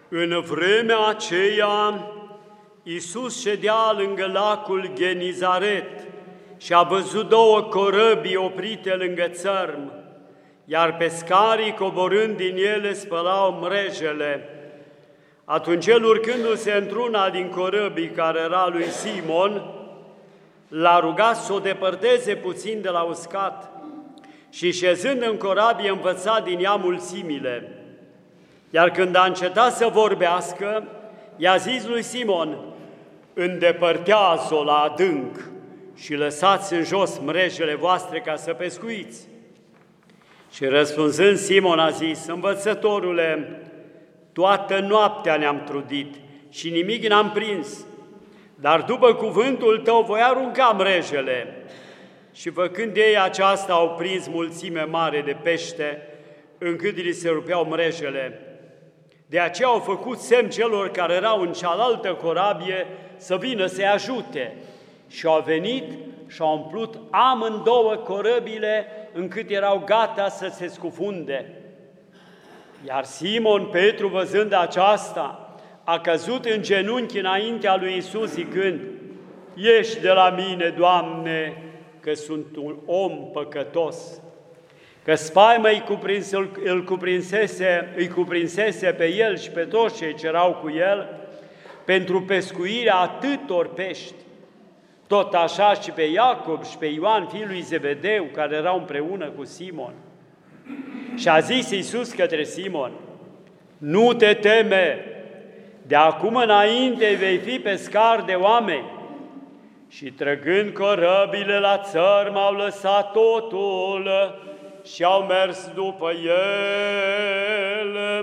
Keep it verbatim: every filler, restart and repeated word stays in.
În vremea aceea, Iisus ședea lângă lacul Genizaret și a văzut două corăbii oprite lângă țărm, iar pescarii, coborând din ele, spălau mrejele. Atunci el, urcându-se într-una din corăbii care era lui Simon, l-a rugat să o depărteze puțin de la uscat și, șezând în corabie, învăța din ea mulțimile. Iar când a încetat să vorbească, i-a zis lui Simon: îndepărtează-o la adânc și lăsați în jos mrejele voastre ca să pescuiți. Și răspunzând, Simon a zis: învățătorule, toată noaptea ne-am trudit și nimic n-am prins, dar după cuvântul tău voi arunca mrejele. Și făcând ei aceasta, au prins mulțime mare de pește, încât li se rupeau mrejele. De aceea au făcut semn celor care erau în cealaltă corabie să vină să-i ajute. Și au venit și au umplut amândouă corăbile, încât erau gata să se scufunde. Iar Simon Petru, văzând aceasta, a căzut în genunchi înaintea lui Iisus, zicând: ieși de la mine, Doamne, că sunt un om păcătos. Că spaima îi cuprins, îl cuprinsese, îi cuprinsese pe el și pe toți cei ce erau cu el pentru pescuirea atâtor pești. Tot așa și pe Iacob și pe Ioan, fiul lui Zebedeu, care erau împreună cu Simon. Și a zis Iisus către Simon: nu te teme, de acum înainte vei fi pescar de oameni. Și trăgând corăbile la țărm, au lăsat totul și au mers după el.